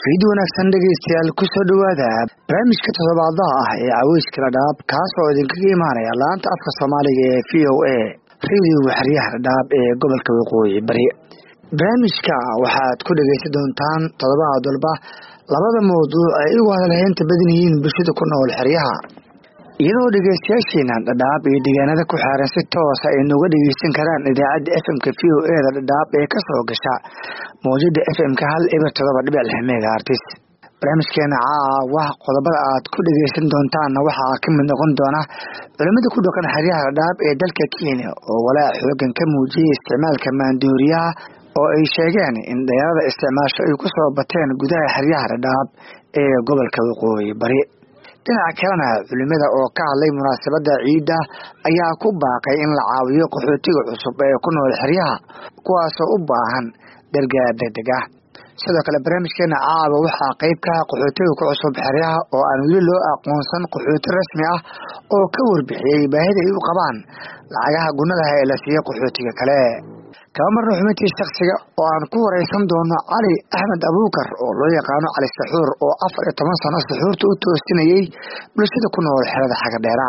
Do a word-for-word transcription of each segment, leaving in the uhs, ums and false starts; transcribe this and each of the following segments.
fiidyo wanaagsan dhegeystayaal ku soo dhawaada barnaamijka toddobaadlaha ah ee caweyska dhadhaab kaas oo idinkaga imaanaya laanta afka Soomaaliga ee V O A radio xariyaha dhadhaab ee gobolka Waqooyi Bari. barnaamijka waxaad ku dhageysan doontaan toddobaad walba labada mowduuc ay ugu hadalhaynta badan yihiin bulshada ku nool xariyaha, iyadoo dhegeystayaasheena dhadhaab iyo deegaanada ku xeeran si toos ah ay nooga dhegeysan karaan idaacadda F M-ka V O A da dhadhaab ee ka soo gasha mowjada F M-ka hal eber todoba dhibic lix megahertz. barnaamijkeena caawa qodobada aad ku dhageysan doontaanna waxaa ka mid noqon doona culimada ku dhaqan xeryaha dhadhaab ee dalka Kenya oo walaac xoogan ka muujiyay isticmaalka maandooriyaha oo ay sheegeen in dhalinyarada isticmaasho ay ku soo bateen gudaha xeryaha dhadhaab ee gobolka Waqooyi Bari. dhinaca kalena culimada oo ka hadlay munaasabada ciida ayaa ku baaqay in la caawiyo qaxootiga cusub ee ku nool xeryaha kuwaas oo u baahan gargaar degdeg ah. sidoo kale barnaamijkeena caawa waxaa qayb ka ah qaxootiga ku cusub xeryaha oo aan weli loo aqoonsan qaxooti rasmi ah oo ka warbixiyay baahida ay u qabaan lacagaha gunnada ee la siiyo qaxootiga kale. kaba marna xubintii shakhsiga oo aan ku wareysan doono Cali Axmed Abuukar oo loo yaqaano Cali Saxuur oo afar iyo toban sano saxuurta u toosinayay bulshada ku nool xerada Xagadheera.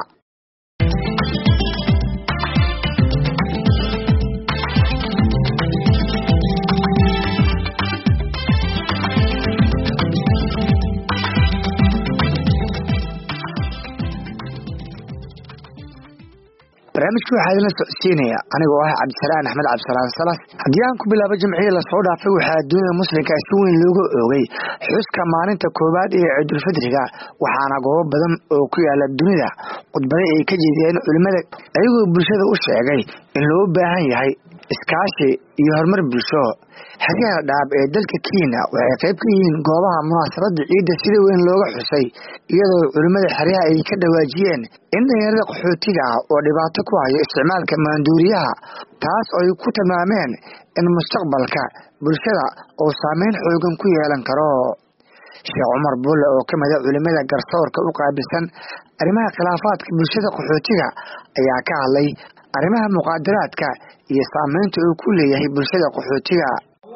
barnaamijku waxaa idin socodsiinaya anigoo ah Cabdisalaan Axmed Cabdisalaan Salas. haddii aan ku bilaabo jimcihii la soo dhaafay waxaa dunida muslimka si weyn looga oogay xuska maalinta koowaad ee Ciidul Fidriga, waxaana goobo badan oo ku yaala dunida khudbado ay ka jeediyeen culimada ayagoo bulshada u sheegay in loo baahan yahay iskaashi iyo horumar bulsho. xeryaha dhadhaab ee dalka Kenya waxay qayb ka yihiin goobaha munaasabada ciida sida weyn looga xusay, iyadoo culimada xeryaha ay ka dhawaajiyeen in dhalinyarada qaxootiga ah oo dhibaato ku haya isticmaalka maandooriyaha taas oo ay ku tilmaameen in mustaqbalka bulshada uu saameyn xoogan ku yeelan karo. Sheekh Cumar Bulle oo ka mid ah culimada garsoorka u qaabilsan arrimaha khilaafaadka bulshada qaxootiga ayaa ka hadlay arrimaha muqaadaraadka iyo saameynta uu ku leeyahay bulshada qaxootiga.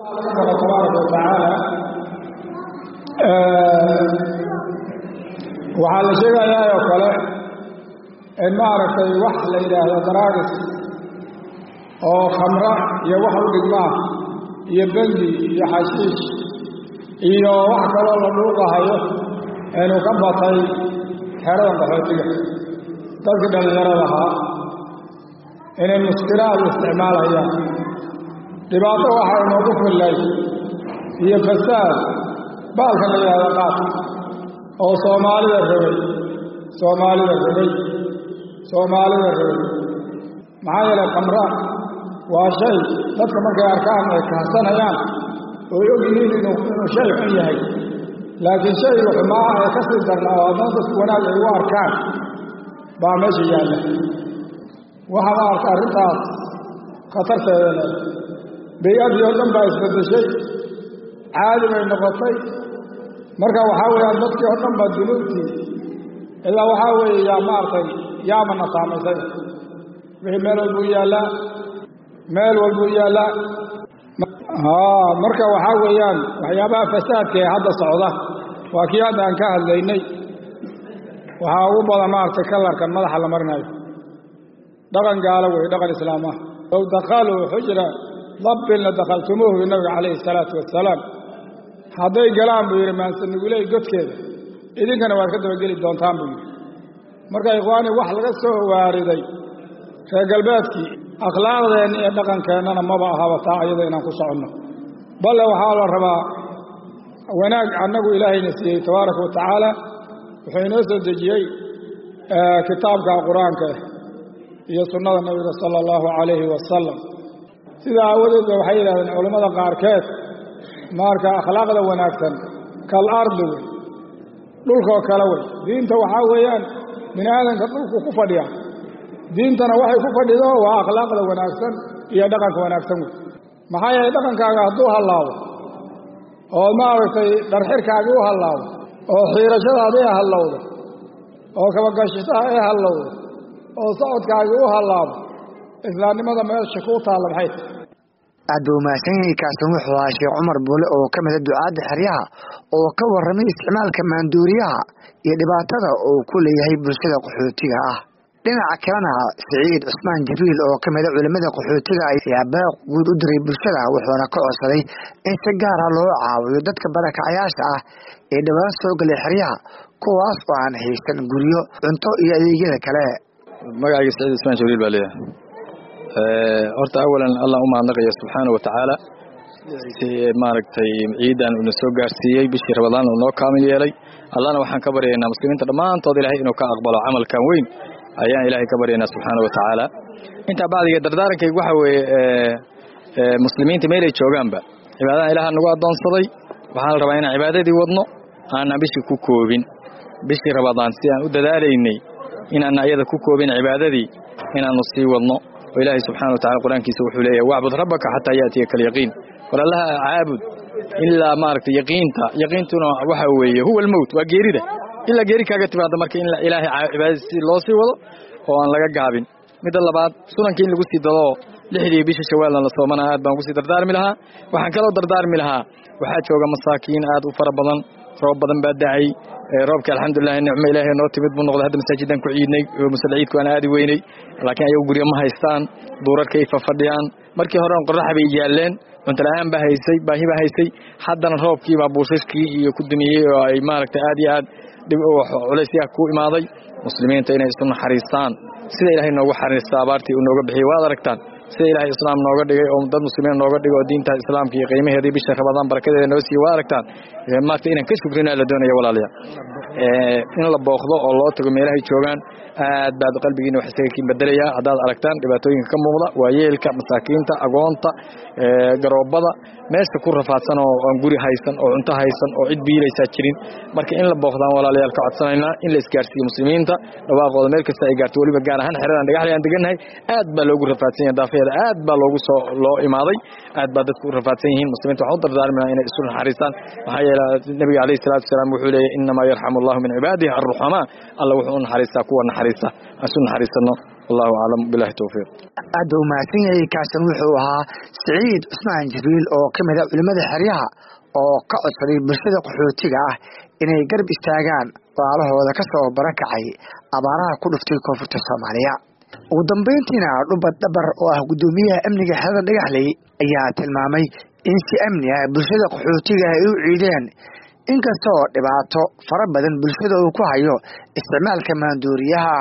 waxaa la sheegayaa oo kale in maaragtay wax la yidhaahdo daraagis oo khamra iyo wax u dhigmaa iyo bengi iyo xashiish iyo wax kaloo la dhuuqahayo inuu ka batay xeradan qaxootiga. dadkii dhallinyarada ahaa inay muskiraad u isticmaalayaan dhibaato waxaa inoogu fillay iyo fasaad baalka la yidhahdo qaad oo soomaalida rabay soomaalida rabay soomaalida rabay maxaa yeelay khamra waa shay dadka markay arkaan ay kahsanayaan ooy og yihiin inuu inuu shay xun yahay, laakiin shaygu xumaa ay ka sii darnaa oo haddana dadku wanaag ay u arkaan baa meesha yaalla. waxaa ma arka arrintaas khatarteeda leh. bay-adii oo dhan baa isbedeshay, caadi bay noqotay. marka waxaa weeyaan dadkii oo dhan baa dunuubtii ilaa waxaa weeye yaa maaragtay yaamana saamaysay. wixii meel walbuu yaallaa meel walbuu yaallaa haa marka waxaa weeyaan waxyaabaha fasaadka ee hadda socda waa kii hadda aan ka hadlaynay. waxaa ugu badan maaragtay kalarkan madaxa la marinayo dhaqan gaalo wey, dhaqan islaam ah. low dakhaluu xujra dabbin la dakhaltumuuhu bi nabiga calayhi salaatu wassalaam. hadday galaan buu yidhi maansanuguley godkeeda idinkana waad ka dabageli doontaan buu yidhi. marka ikhwaani wax laga soo waariday reer galbeedkii akhlaaqdeenna iyo dhaqankeennana maba ahaba taa ayada inaan ku soconno, balle waxaa la rabaa wanaag annagu ilaahayna siiyey tabaaraka wa tacaala. wuxuu inoo soo dejiyey kitaabka qur-aanka iyo sunnada nabiga sala allahu calayhi wasalam. sidaa aawadeed ba waxay yidhahdeen culammada qaarkeed marka akhlaaqda wanaagsan kal ardi wey, dhulkoo kale wey. diinta waxaa weeyaan bini aadanka dhulku ku fadhiya, diintana waxay ku fadhido waa akhlaaqda wanaagsan iyo dhaqanka wanaagsan wey. maxaa yeelay dhaqankaaga hadduu hallaabo oo maaragtay dharxirkaagii u hallaabo oo xiirashadaadii hallowdo oo kabagashitaha ee hallowdo oo socodkaagii u hallaabo islaamnimada meesha kuu taalla maxay tahay? aaduu maasanyahay kaasan wuxuu ahaa Sheekh Cumar Buule oo ka mid ah ducaada xeryaha oo ka warramay isticmaalka maandooriyaha iyo dhibaatada uu ku leeyahay bulshada qaxootiga ah. dhinaca kalena Saciid Cusmaan Jibriil oo ka mid ah culimada qaxootiga ayaa baaq guud u diray bulshada wuxuuna ka codsaday in si gaar ah loo caawiyo dadka barakacayaasha ah ee dhawaan soo galay xeryaha kuwaas oo aan haysan guryo, cunto iyo adeegyada kale. magacayga Saciid Cusmaan Jibriil baa leeyahay. ee horta awalan Allah u mahadnaqayo subhanahu wa ta'ala si maaragtay ciidan uu soo gaarsiiyay bishii Ramadaan oo noo kaamil yeelay. Allahna waxaan ka baryaynaa muslimiinta dhamaantood Ilaahay inuu ka aqbalo amalkan weyn ayaan Ilaahay ka baryaynaa subhanahu wa ta'ala. inta baadiga dardaarankaygu waxa weeye ee muslimiinta meel ay joogaanba cibaadada Ilaahay nagu adoonsaday waxaan rabaa inaan cibaadadii wadno aan bishii ku koobin bishii Ramadaan si aan u dadaalaynay inaan ayada ku koobin cibaadadii inaan sii wadno. وإلهي سبحانه وتعالى القرآن كيسو حليه واعبد ربك حتى يأتيك اليقين ولا لها عابد إلا مارك يقينتا يقينتنا وحويه هو الموت وغيرده إلا غيرك كاغت بعد marka in ilaahay cibaadadiisa loo sii wado oo aan laga gaabin. mid labaad sunanka in lagu sii dado lixdii bisha Shawaal la soomana aad baan ku sii dardaarmi lahaa. waxaan kala dardaarmi lahaa waxaa jooga masaakiin aad u fara badan roob badan baa dhacay roobka alxamdulillah nicmo ilaahay noo timid buu noqday hadda masaajidan ku ciidnay musaliidku aan aadi weynay laakiin ayagu guriga ma haystaan duurarka ay fafadhiyaan markii hore qorrax bay yaaleen cunto la'aan baa haysay baahi baa haysay haddana roobkii baa buushashkii iyo ku dumiyay oo ay maaragtay aad iyo aad dib u culays ku imaaday. muslimiinta inay isu naxariistaan sida ilaahay noogu xariista abaartii uu nooga bixiyay waad aragtaan sida ilaahay islaam nooga dhigay oo dad muslimiin nooga dhigay oo diinta islaamka iyo qiimaheedii bisha Ramadaan barakadeeda noo sii waa aragtaan maanta inaan ka shukrina la doonayo walaalayaal ee in la booqdo oo loo tago meelaha joogan aad baad qalbigiina wax isaga kiin bedelaya hadaad aragtaan dhibaatooyinka ka muuqda waa yeelka masaakiinta agoonta ee garoobada meesha ku rafaadsan oo aan guri haysan oo cunto haysan oo cid biilaysa jirin marka in la booqdaan walaalayaal ka codsanayna in la isgaarsiiyo muslimiinta dhawaaqooda meel kasta ay gaarto waliba gaar ahaan xeradaan dhagaxlay aan deganahay aad baa loogu rafaadsan yahay daafeeda aad baa loogu soo loo imaaday aad baa dadku rafaadsan yihiin muslimiinta waxaan dardaarminaa inay isu naxariistaan waxa yeelay nabiga kaleey salaatu salaam wuxuu leeyahay inma yarhamullahu min ibadihi arrahama Allah wuxuu naxariistaa kuwa naxariista asu naxariisano wallahu a'lam billahi tawfiq. aad u maasan yahay kaasan wuxuu ahaa Saciid Cusmaan Jibriil oo ka mid ah culimada xeryaha oo ka codsaday bulshada qaxootiga ah inay garab istaagaan walaalahooda ka soo barakacay abaaraha ku dhuftay koonfurta Soomaaliya. ugu dambeyntiina dhubad dabar oo ah gudoomiyaha amniga xerada dhagaxley ayaa tilmaamay in si amni ah bulshada qaxootiga ay u ciideen inkastoo dhibaato fara badan bulshada uu ku hayo isticmaalka maandooriyaha.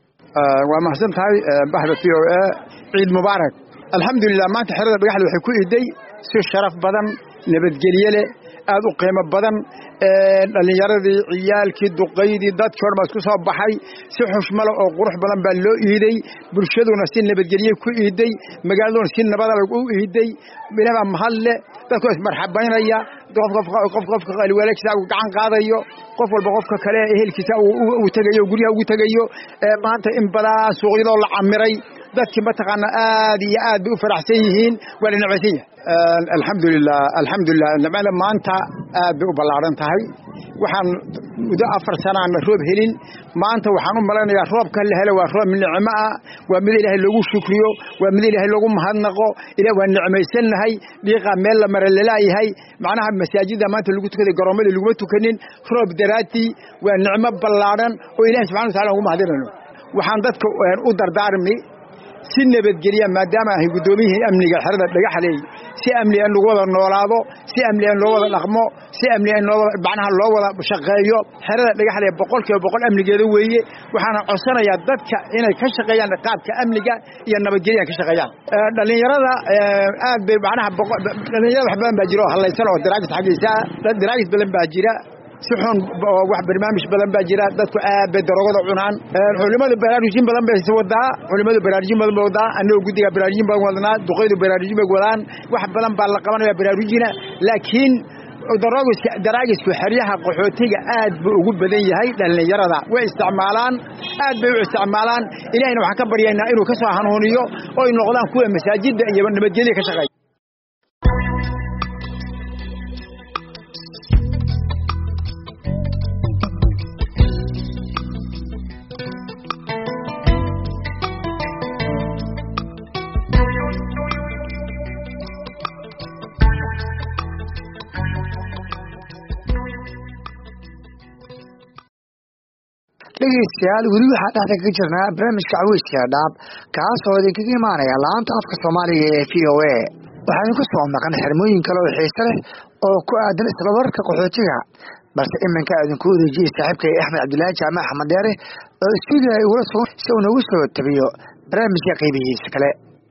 waa mahadsan tahay bahda P O A ciid mubaarak. alxamdulillah maanta xerada dhagaxley waxay ku iiday si sharaf badan nabadgelyo leh aad u qiimo badan dhalinyaradii ciyaalkii duqaydii dadkii hore baa isku soo baxay si xushmalo oo qurux badan baa loo iiday bulshaduna si nabadgelyo ku iiday magaaladuna si nabad ah u iiday bilaba mahalle dadku is marxabaynaya qof qof qof qof qalwaleegsa uu gacan qaadayo qof walba qofka kale ehelkiisa uu tagayo guriga ugu tagayo maanta in badan suuqyada la camiray dadkii ma taqaana aad iyo aad u faraxsan yihiin wala nabadgelyo. alxamdulillah alxamdulillah nabada maanta aad u balaaran tahay waxaan muddo afar sano aan roob helin maanta waxaan u maleynayaa roobka la helo waa roob nicmo ah waa mid Ilaahay lagu shukriyo waa mid Ilaahay lagu mahadnaqo Ilaahay waa nicmaysannahay dhiiqa meel la maray leeyahay macnaha masaajida maanta lagu tukaday garoomada lagu tukanin roob daraati waa nicmo balaaran oo Ilaahay subhanahu wa ta'ala ugu mahadinayno. waxaan dadka u dardaarmi si nabadgelyo maadaama ay gudoomiyeen amniga xerada dhagaxley si amni aan lagu wada noolaado si amni aan loo wada dhaqmo si amni aan loo bacnaha loo wada shaqeeyo xerada dhagaxley boqolkiiba boqol amnigeeda weeye waxaan codsanayaa dadka inay ka shaqeeyaan qaabka amniga iyo nabadgelyo ka shaqeeyaan. dhalinyarada aad bay bacnaha dhalinyarada wax badan baa jiro halaysan oo daraagis xaqiisa daraagis badan baa jira si xun wax barnaamij badan baa jira dadku aad bay darogada cunaan culimada baraarujin badan bay wadaa culimada baraarujin badan bay wadaa anoo gudiga baraarujin badan wadnaa duqeydu baraarujin bay wadaan wax badan baa la qabanaya baraarujina laakiin daroogiska daraagisku xeryaha qaxootiga aad buu ugu badan yahay dhalinyarada way isticmaalaan aad bay u isticmaalaan Ilaahayna waxaan ka baryaynaa inuu ka soo hanuuniyo oo ay noqdaan kuwa masaajida iyo nabadgelyo ka shaqeeya. dhegeystayaal weli waxaa dhexda kaga jirnaa barnaamijka caweyska dhadhaab kaasoo idinkaga imaanaya laanta afka soomaaliga ee v o a waxaa idinku soo maqan xirmooyin kale oo xiise leh oo ku aadan isla wararka qaxootiga balse iminka idinku wareejiyey saaxiibkay axmed cabdilaahi jaamac axmed deere oo istuudiga igula sugan si uu nagu soo tabiyo barnaamijka qaybihiisa kale.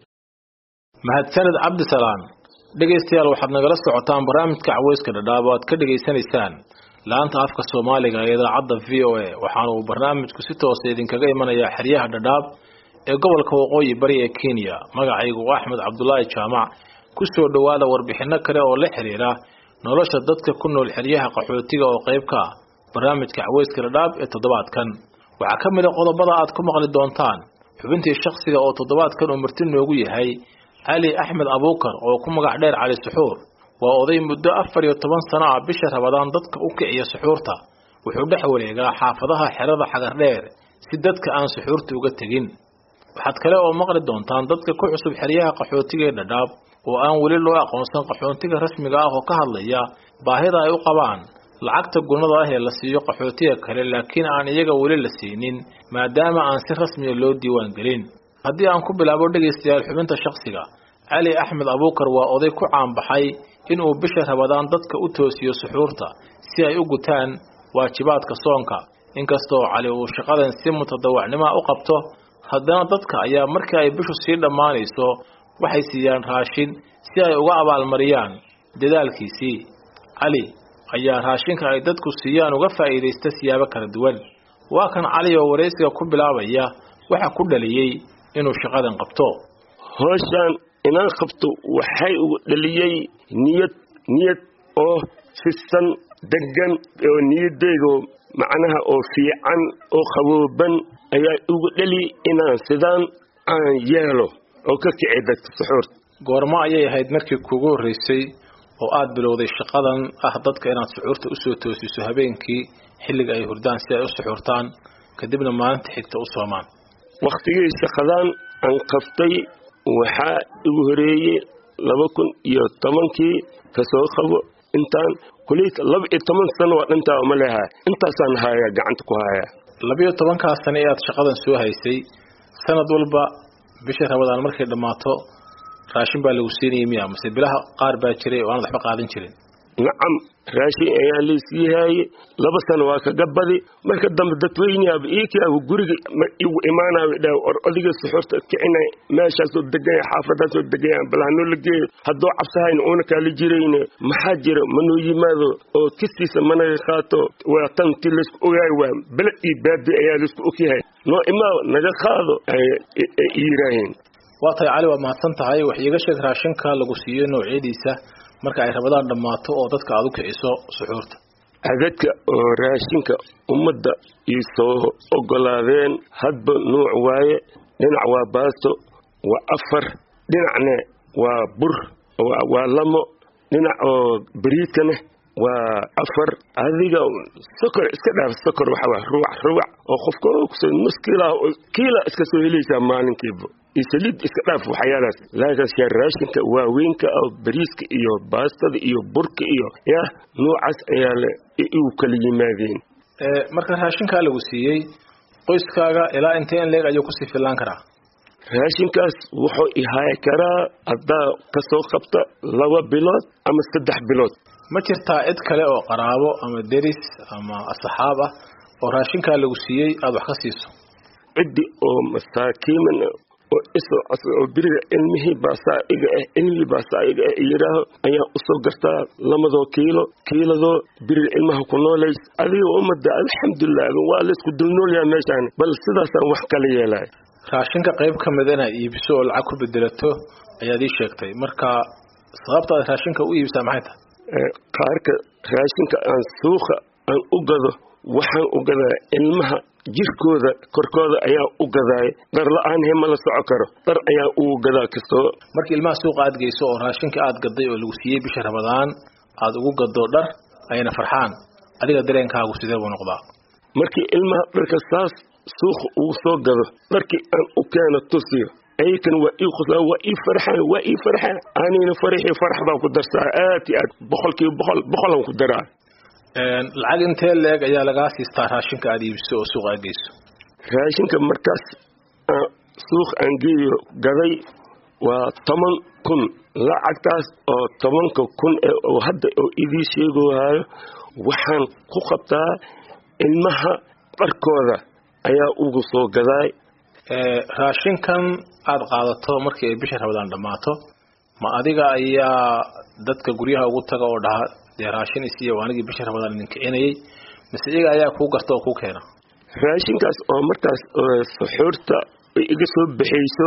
mahadsanid cabdisalaan. dhegeystayaal waxaad nagala socotaan barnaamijka caweyska dhadhaab oo aad ka dhegeysanaysaan laanta afka soomaaliga ee idaacadda v o a waxaana uu barnaamijku si toosa idinkaga imanayaa xeryaha dhadhaab ee gobolka waqooyi bari ee Kenya. magacaygu waa Axmed Cabdulaahi Jaamac. ku soo dhawaada warbixino kale oo la xiriira nolosha dadka ku nool xeryaha qaxootiga oo qayb ka ah barnaamijka caweyska dhadhaab ee toddobaadkan. waxaa ka mid ah qodobada aad ku maqli doontaan xubintii shakhsiga oo toddobaadkan uu marti noogu yahay Ali Axmed Abuukar oo ku magac dheer Cali Suxuur. waa oday muddo afar iyo toban sano ah bisha Ramadaan dadka u kiciya suxuurta. wuxuu dhex wareegaa xaafadaha xerada xagar dheer si dadka aan suxuurta uga tagin. waxaad kale oo maqli doontaan dadka ku cusub xeryaha qaxootiga ee dhadhaab oo aan weli loo aqoonsan qaxootiga rasmiga ah oo ka hadlaya baahida ay u qabaan lacagta gunada ah ee la siiyo qaxootiga kale laakiin aan iyaga weli la siinin maadaama aan si rasmi ah loo diiwaan gelin. haddii aan ku bilaabo dhegeystayaal xubinta shakhsiga, Ali Axmed Abuukar waa oday ku caanbaxay inuu bisha Ramadaan dadka u toosiyo suxuurta si ay u gutaan waajibaadka soonka. inkastoo Cali uu shaqadan si mutadawacnimo u qabto, haddana dadka ayaa markii ay bishu sii dhammaanayso waxay siiyaan raashin si ay uga abaalmariyaan dadaalkiisii. Cali ayaa raashinka ay dadku siiyaan uga faa'iideysta siyaabo kala duwan. waa kan Cali oo wareysiga ku bilaabaya waxa ku dhaliyay inuu shaqadan qabto. hawshan inaan qabto waxay ugu dhaliyay niyad niyad oo fisan degan oo niyadeydo macnaha oo fiican oo qabooban ayaa ugu dhali inaan sidaan aan yeelo oo ka kicay dadka suxuurta. goorma ayay ahayd markii kugu horeysay oo aad bilowday shaqadan ah dadka inaad suxuurta u soo toosiso habeenkii xilliga ay hurdaan si ay u suxuurtaan kadibna maalinta xigta u soomaan? waqtigii shaqadan aan qabtay waxaa ugu horeeyay laba kun iyo tobankii kasoo qabo intaan kuliis laba iyo toban sano waa dhantaa uma leeyahay intaasaan haya gacanta ku haya. laba iyo tobankaas sano ee aad shaqadan soo haysay sanad walba bisha Ramadaan markay dhamaato raashin baa lagu siinayay miya mise bilaha qaar baa jiray oo aan waxba qaadan jirin? nacam raashin ayaa la siiyay laba sano waa ka gabadi marka dambe dadweynaha iikaa guriga igu imaanay dhaw or odiga suxuurta kicinay meeshaas oo degan xaafadaas oo degan balaano lagay hadoo cabsahayn oo kala jireen maxaa jira manoo yimaado oo kistiisa manay qaato waa tan tilis ogaay waa bal ii baadi ayaa la isku ogyahay noo imaa naga qaado ay iiraahin. waa tay Cali waa mahadsan tahay. wax iiga sheeg raashinka lagu siiyo noocyadiisa marka ay Ramadaan dhamaato oo dadka aad u kiciso suxuurta. adadka oo raashinka ummadda isoo ogolaadeen hadba nooc waaye. dhinac waa baasto waa afar, dhinacna waa bur waa lamo, dhinac oo bariidkana waa afar. adiga sokor iska dhaaf sokor waxa waa ruuc ruuc oo qofka kusoo muskila oo kiila iska soo helaysa maalinkiiba isalid iska dhaaf waxyaalaas. laakiin raashinka waa weynka oo bariiska iyo baastada iyo burka iyo ya noocaas ayaa la uu kala yimaadeen. ee marka raashinka lagu siiyay qoyskaaga ilaa intee in leeg ayuu ku sii filan karaa? raashinkaas wuxuu ihay karaa hadda ka soo qabta laba bilood ama saddex bilood. ma jirtaa cid kale oo qaraabo ama deris ama asxaab ah oo raashinka lagu siiyay aad wax ka siiso? cidi oo masaakiin oo isoo oo biriga ilmihii baasaiga ah ilmihii baasaiga ah yiraaho ayaa u soo gartaa lamado kiilo kiilado biriga ilmaha ku noolays adiga umada alxamdulillah waa la isku dulnoolyaa meeshaan bal sidaas wax kala yeelay. raashinka qayb ka mid ah iibso oo lacag ku bedelato ayaad ii sheegtay. marka sababta raashinka u iibsaa maxay tahay? qaarka raashinka aan suuqa aan u gado waxaan u gadaa ilmaha jirkooda korkooda ayaa u gaday dar la'aan hema la soco karo dar ayaa u gadaa kastoo. markii ilmaha suuqa aad geyso oo raashinka aad gaday oo lagu siiyay bisha Ramadaan aad ugu gado dhar ayna farxaan adiga dareenkaagu sidee buu noqdaa? markii ilmaha dharka saas suuqa uu soo gado dharkii aan u keeno tusiyo aykan waa ii qosla waa ii farxaan waa ii farxaan aanina farxi farx baa ku darsaa aad aad boqolkiiba boqol boqolan ku daraa. lacag intee leeg ayaa laga siistaa raashinka aad iibso oo suuqa geyso raashinka markaas suuq aan geeyo gaday waa toban kun lacagtaas oo tobanka kun oo hadda oo idii sheegayo waxaan ku qabtaa ilmaha dharkooda ayaa ugu soo gaday raashinkan aad qaadato markii ay bisha Ramadaan dhamaato ma adiga ayaa dadka guryaha ugu taga oo dhaha de raashin isiyo anigii bisha Ramadaan idin kicinayay mise iyaga ayaa ku garto oo ku keena raashinkaas oo markaas suxuurta iga soo bixiyso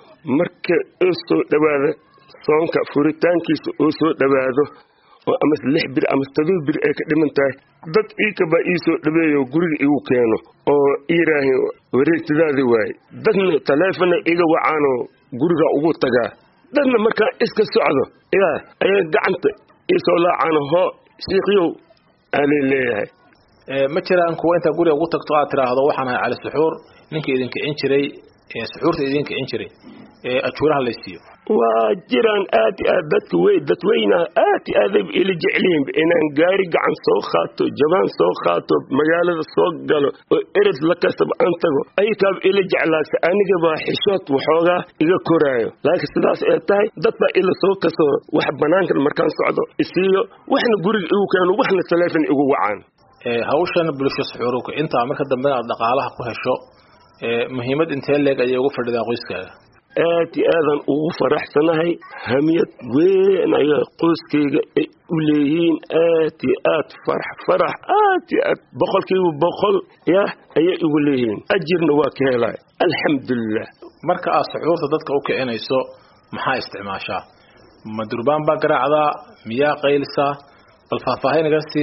marka uu soo dhawaado soonka furitaankiisa uu soo dhawaado oo ama lix bir ama todoba bir ay ka dhimantahay dad iika ba ii soo dhabeeyo guriga igu keeno oo iiraahi wareegtidaadi waay dadna telefoon iga wacaano guriga ugu tagaa dadna marka iska socdo ila ay gacanta isoo laacano ho sheekhiyow ali leeyahay ee ma jiraan kuwa inta guriga ugu tagto aad tiraahdo waxaan ahay cali suxuur ninkii idin kicin jiray ee suxuurta idin kicin jiray ee ajuuraha la siiyo waa jiraan aad aad dadku way dad weyna aad aad ila jeceliin inaan gaari gacan soo qaato jabaan soo qaato magaalada soo galo oo erid la kasab aan tago ay taab ila jeclaas aniga baa xishood waxooga iga koraayo laakiin sidaas ay tahay dad baa ila soo kaso wax banaanka markaan socdo isiyo waxna guriga igu keeno waxna telefoon igu wacaan ee hawshan bulsho suxuuruka inta marka dambe aad dhaqaalaha ku hesho ee muhiimad intee leeg ay ugu fadhidaa qoyskaaga aad aadan ugu faraxsanahay hamiyad weyn ay qoyskayga u leeyihiin aad aad farax farax aad aad boqolkiiba boqol ya ay ugu leeyihiin ajirna waa ka helay alxamdulillah marka aad suxuurta dadka u kicinayso maxaa isticmaashaa ma durbaan baa garaacda miyaa qaylisa bal faahfaahinaysi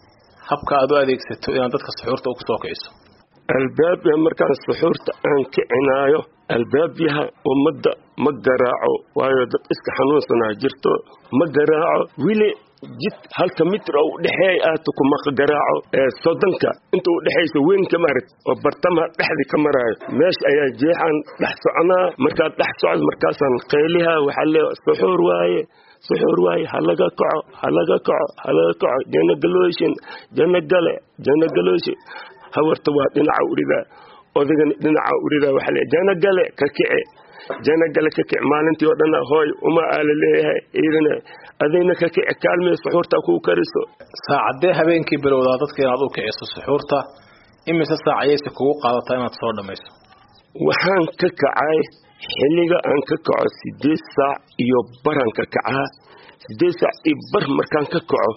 habka aad u adeegsato inaad dadka suxuurta u soo kiciso albaab markaan suxuurta aan kicinaayo albaabyaha ummadda ma garaaco waayo dad iska xanuunsanaa jirto ma garaaco wili jid halka mitir oo dhaxay aad ku ma garaaco ee sodanka inta u dhaxayso weyn ka marid oo bartama dhaxdi ka maraayo meesh ayaa jeexan dhax soconaa marka dhax socod markaasan qeyliha waxa la suxuur waaye suxuur waaye halaga kaco halaga kaco halaga kaco jana galooshin jana gale jana galooshi hawarta waa dhinaca urida odagan dhinaca urida waxa la jana gale ka kici jana gale ka kici maalintii oo dhan hooy uma aala leeyahay idina adayna ka kici kaalmee suxuurta ku kariso saacadee habeenkii bilowda dadka inaad u kiciso suxuurta imise saacayeysa kugu qaadataa inaad soo dhamayso waxaan ka kacay xilliga aan ka kaco sideed saac iyo baran ka kacaa sideed saac iyo bar markaan ka kaco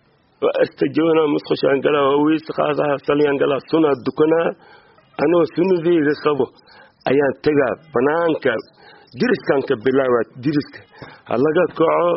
استجونا مسخشان قلا ويس قاضها سليان قلا سنة دكنا أنا سنة ذي رخبو أيان تجا بنانك درس كان كبلاوات درس هلا قاعو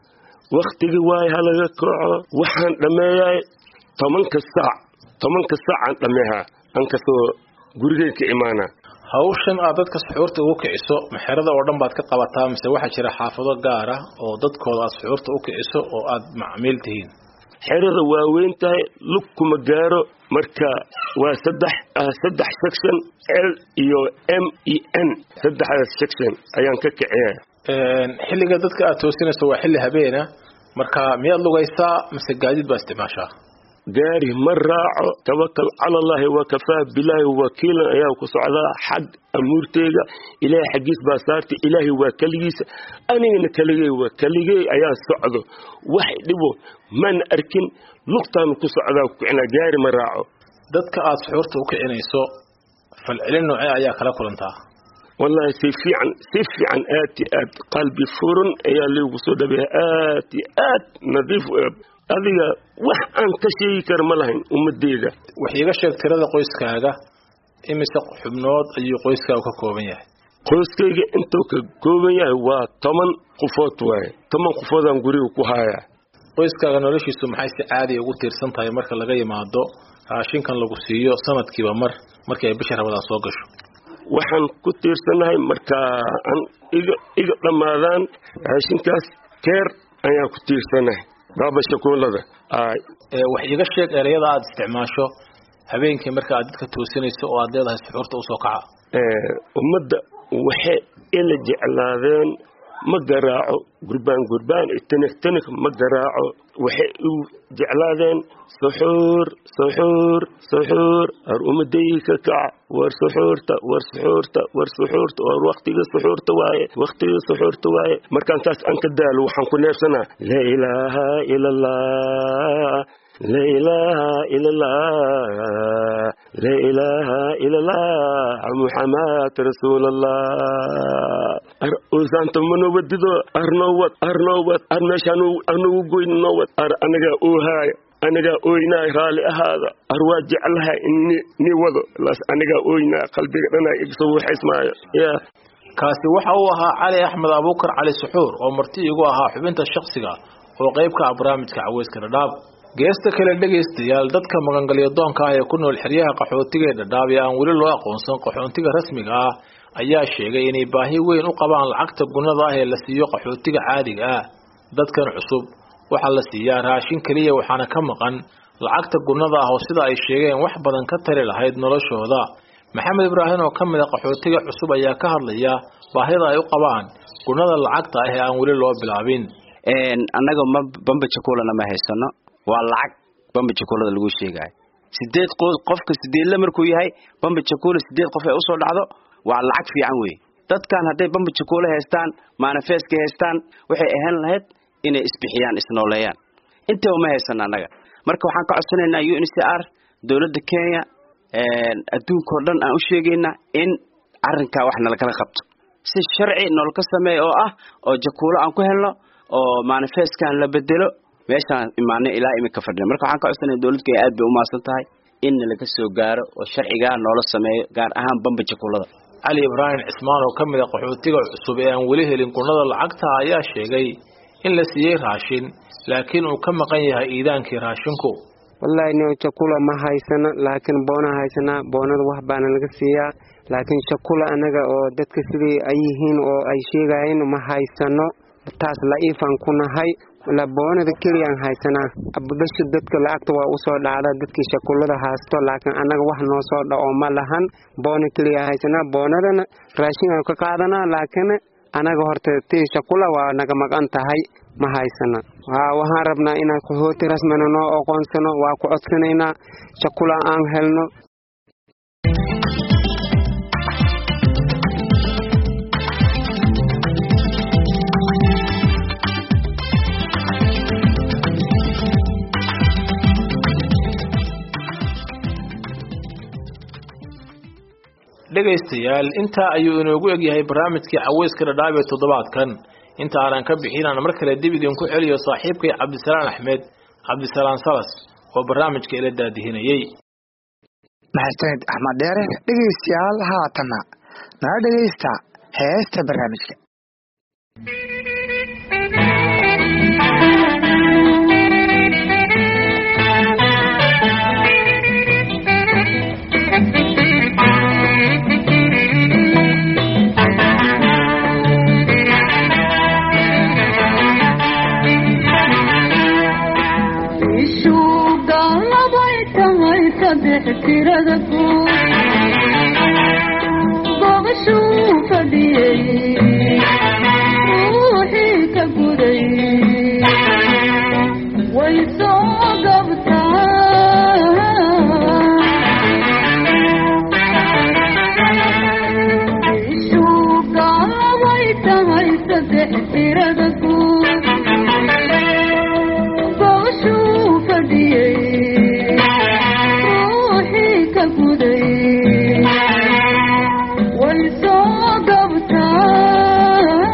وقت جواي هلا قاعو وحن لما ياي ثمان كساع ثمان كساع لما يها أنك سو جورجك إيمانا hawshan aad dadka suxuurta ugu kiciso maxarada oo dhan baad ka qabataa mise waxa jira xaafado gaar ah oo dadkooda suxuurta u kiciso oo aad macmiil tihiin xerada waaweyn tahay lug kuma gaaro marka waa saddex saddex section L iyo M E N saddex section ayaan ka kiciyaa een xilliga dadka aad toosinayso waa xilli habeena marka miyaad lugaysaa mise gaadiid baa isticmaashaa gaari maraaco tawakkal ala Allah wa kafaa billahi wakiilan ayaa ku socdaa xaq amuurteega ilaahay xaqiis baa saartay ilaahay waa kaligiisa anigana kaligay waa kaligay ayaa socdo wax dhibo man arkin luqtaan ku socdaa ku ina gaari maraaco dadka aad suxuurta u kicinayso falcelin nooca ayaa kala kulantaa wallahi si fiican si fiican aati aad qalbi furun ayaa lagu soo dhabeeyay aati aad nadiif adiga wax aan ka sheegi kar ma lahayn ummadeeda wax iga sheeg tirada qoyskaaga imise xubnood ayuu qoyskaaga ka kooban yahay qoyskayga intuu ka kooban yahay waa toban qofood waaye toban qofood aan guriga ku hayaa qoyskaaga noloshiisu maxay si caadi ugu tiirsan tahay marka laga yimaado raashinkan lagu siiyo sanadkiiba mar markii ay bisha Ramadaan soo gasho waxaan ku tiirsanahay marka aan iga iga dhamaadaan raashinkaas keer ayaan ku tiirsanahay baba shakoolada ay ee wax iga sheeg ereyada aad isticmaasho habeenkii marka aad dadka toosinayso oo aad leedahay suxuurta u soo kaca ee ummadda waxa ila jeclaadeen ma garaaco gurbaan gurbaan itanik tanik ma garaaco waxay u jeclaadeen suxuur suxuur suxuur ar umaday ka kac war suxuurta war suxuurta war suxuurta war waqtiga suxuurta waaye waqtiga suxuurta waaye markaan taas aan ka daalo waxaan ku neefsanaa la ilaaha illa allah la ilaaha illa allah la ilaaha illa allah muhammad rasuulullah ar uzanta manowadido arnowad arnowad arnashanu anu goynowad ar anaga oohay anaga ooyna raali ahaada ar waa jeclahay inni ni wado las anaga ooyna qalbiga dhana igu waxismaayo ya kaasi waxa uu ahaa Cali Axmed Abuukar Cali Suxuur oo marti igu ahaa xubinta shakhsiga oo qayb ka ah barnaamijka Caweyska Dhadhaab geesta kale dhageystayaal dadka magangalyo doonka ah ee ku nool xeryaha qaxootiga ee Dhadhaab ee aan wali loo aqoonsan qaxootiga rasmiga ah ayaa sheegay inay baahi weyn u qabaan lacagta gunada ah ee la siiyo qaxootiga caadiga ah dadkan cusub waxa la siiyaa raashin kaliya waxaana ka maqan lacagta gunada ah oo sida ay sheegeen wax badan ka tari lahayd noloshooda Maxamed Ibrahim oo kamid ah qaxootiga cusub ayaa ka hadlaya baahida ay u qabaan gunada lacagta ah ee aan wali loo bilaabin een anaga bamba chocolate ma haysano waa lacag bamba chocolate lagu sheegay sideed qofka sideed la markuu yahay bamba chocolate sideed qof ay u soo dhacdo waa lacag fiican weey dadkan haday bamba chocolate haystaan manifesto haystaan waxay ahaan lahayd inay isbixiyaan isnooleeyaan inta uma haysan anaga marka waxaan ka codsanaynaa U N H C R dawladda Kenya ee adduunka oo dhan aan u sheegaynaa in arrinka wax nala kala qabto si sharci nool ka sameeyo oo ah oo jakuulo aan ku helno oo manifesto-kan la bedelo meeshaan imaanay ilaa imika fadhiyo marka waxaan ka codsanaynaa dawladda aad bay u maasan tahay in laga soo gaaro oo sharciga noola sameeyo gaar ahaan bamba jakuulada Ali Ibrahim Ismaan oo kamid ah qaxootiga cusub ee aan wali helin gunada lacagta ayaa sheegay in la siiyay raashin laakiin uu ka maqan yahay iidaankii raashinku wallahi no chakula ma haysana laakiin boona haysana boonada wax baan laga siiyaa laakiin chakula anaga oo dadka sidii ay yihiin oo ay sheegayeen ma haysano taas la ifan kunahay la boonada kaliyan haysana abdashu dadka lacagta waa u soo dhacda dadkii shakulada haasto laakiin anaga wax noo soo dhaco ma lahan boona kaliya haysana boonadana raashin ka qaadana laakiin anaga horta tii shakula waa naga maqan tahay ma haysana waa waxaan rabnaa inaan ku hooti rasmana noo aqoonsano waa ku codsanaynaa shakula aan helno dhageystayaal inta ayuu inoogu egyahay barnaamijkii Caweyska Dhadhaab ee toddobaadkan inta aan ka bixinaan mar kale dib idin ku celiyo saaxiibkay Cabdisalaan Axmed Cabdisalaan Salas oo barnaamijka ila daadihinayay mahadsanid Axmed Dheere dhageystayaal haatana nala dhageysta heesta barnaamijka tirada ku boqoshu fadhiyay ruuxii ka guday way soo gabtaa ishuuga way tahay saddex tirada ku boqoshu fadhiyay way soo gabtaa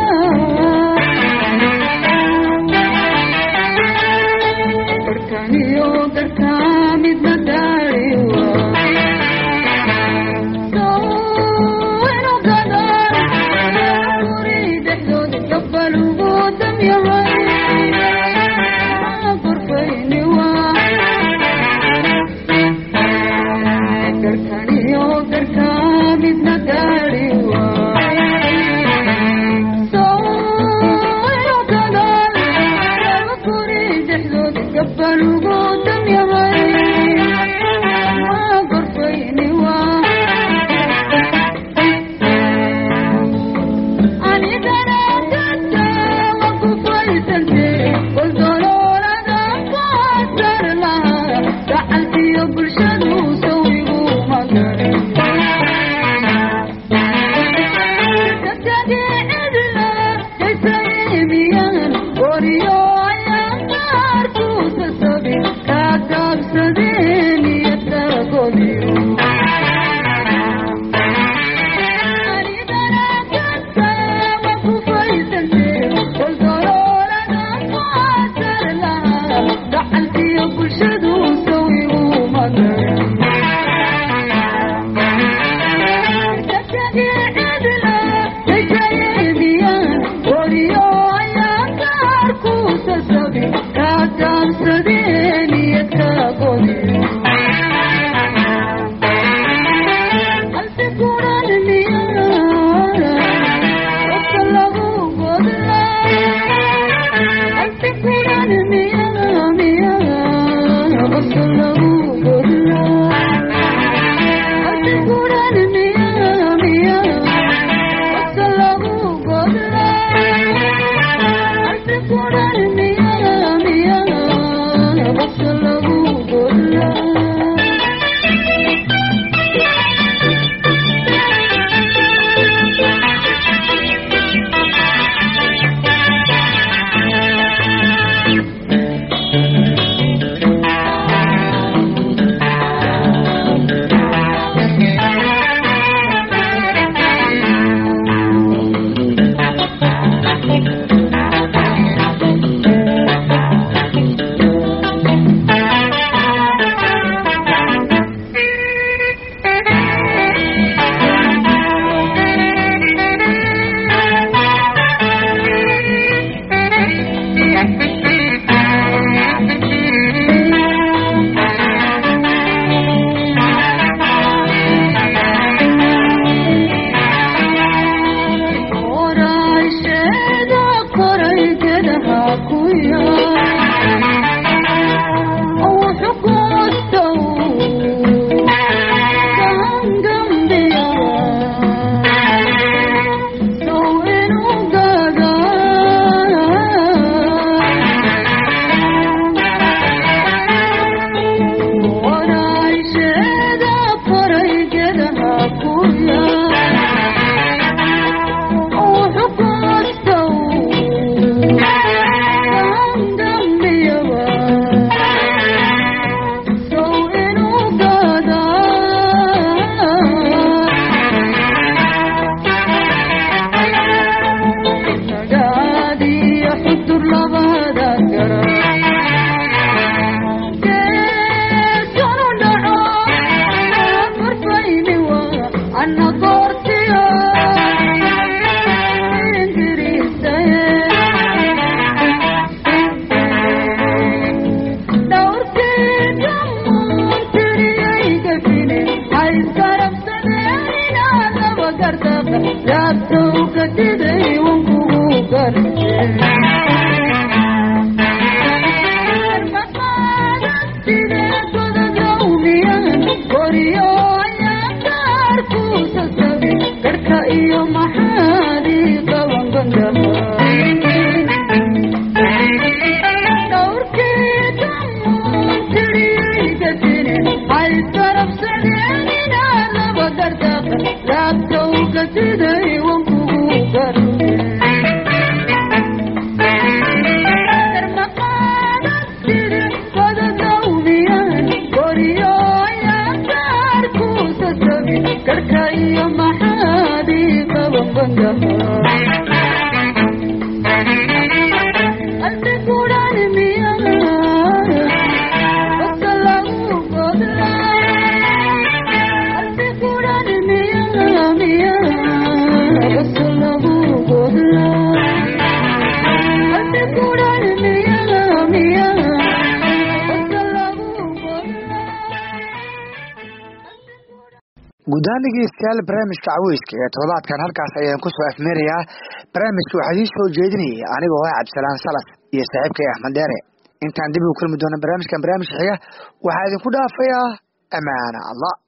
gudaanigeystayaal barnaamijka caweyska ee toddobaadkan halkaas ayaan ku soo afmeerayaa barnaamijka waxaa idiin soo jeedinayay anigoo ah cabdisalaan salas iyo saaxiibkay axmed dheere intaan dib ugu kulmi doono barnaamijkan barnaamij xiga waxaa idinku dhaafayaa amaana allah